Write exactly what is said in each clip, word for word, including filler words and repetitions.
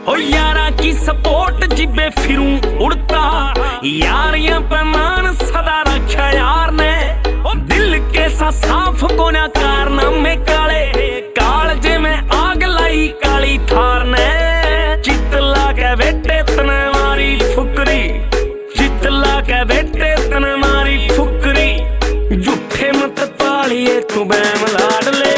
ओ यारा की सपोर्ट जिबे फिरूं उड़ता, यारियां पे मान सदा रखा यार ने। ओ दिल के सा साफ कोना कारनामे काले, कालजे में आग लाई काली थार ने। चितला के बेटे तने मारी फुकरी, चितला के बेटे तने मारी फुकरी। झूठे मत पालिए तू बैम लाडले,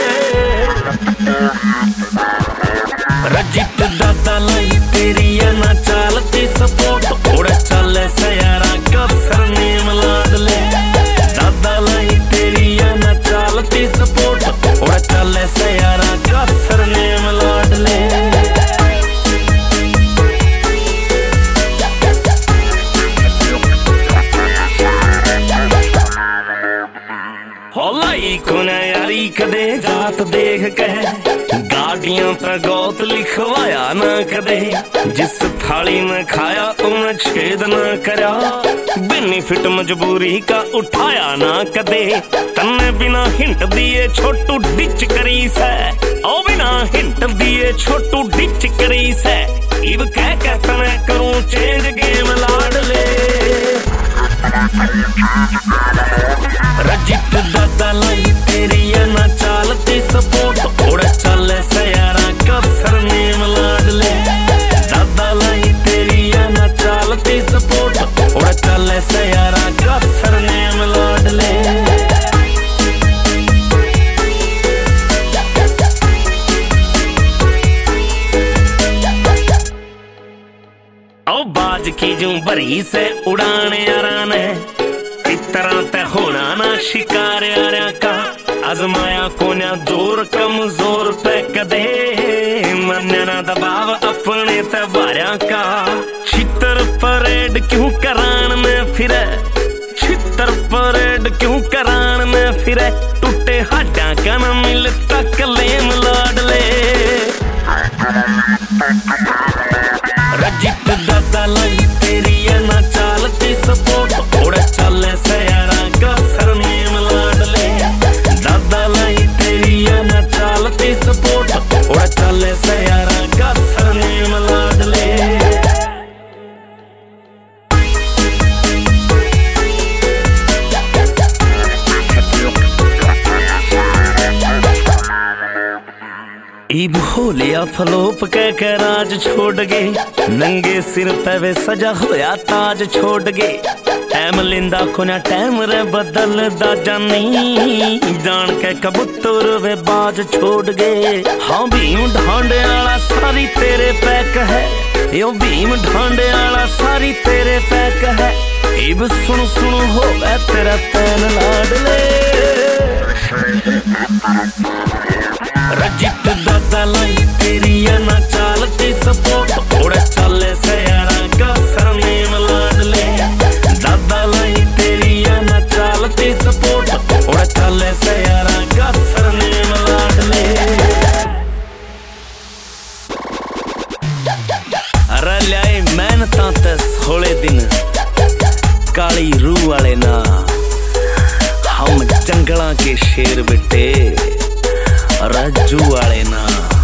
रजित दादा लाई तेरी ना चालती सपोर्ट। उड़ चले सयारा का सरनेम लाडले, दादा लाई तेरी ना चालती सपोर्ट। उड़ चले सयारा का सरनेम लाडले। होलाई कोना यारी कदे जात देख के, गाड़ियां पे गौत लिखवाया ना कदे। जिस थाली में खाया उन्हें छेद ना करा, बेनिफिट मजबूरी का उठाया ना कदे। तन्ने बिना हिंट दिए छोटू डिच करी से, ओ बिना हिंट दिए छोटू डिच करी से। इब कह के तने करूं चेंज गेम लाडले, रजित दादा लाई तेरी ना चालती सपोर्ट। उड़ चले सयारा का सरनेम लाडले, दादा लाई तेरी ना चालती सपोर्ट। उड़ चले सयारा का सरनेम लाडले। ओ बाज की जूं भरी से उड़ाने यारा ने, इतना ते होना ना शिकार यारा का। आजमाया कोन्या जोर कमजोर पे कदे, मन्या ना दबाव अपने ते बारिया का। छितर परेड क्यों करान में फिरे, छितर परेड क्यों करान में फिरे। टूटे हड्डा का न मिलता कलेम लाडले, रजित दादा लाई तेरी ना चालती सपोर्ट। उड़ चले सयारा का सरनेम लाडले, दादा लाई तेरी ना चालती सपोर्ट। उड़ चले सयारा का सरनेम लाडले। इब हो लिया फलोप कह के राज छोड़ गए, नंगे सिर पे वे सजा होया ताज छोड़ गए। टाइम लिंदा कोना टाइम रे बदल दा जानी, जान के कबूतर वे बाज छोड़ गए। हाँ भीम ढांडे आला सारी तेरे पैक है, यो भीम ढांडे आला सारी तेरे पैक है। इब सुन सुन हो गए तेरा पैन लाडले, रजित दादा लाई तेरी ना चालती सपोर्ट। उड़ चले सयारा का सरनेम लाडले, दादा लाई तेरी ना चालती सपोर्ट। उड़ चले सयारा का सरनेम लाडले। अरे ल्याए मेहनतां ते सोले दिन, काली रूह वाले ना हम जंगलां के शेर बेटे, रज्जू वाले ना।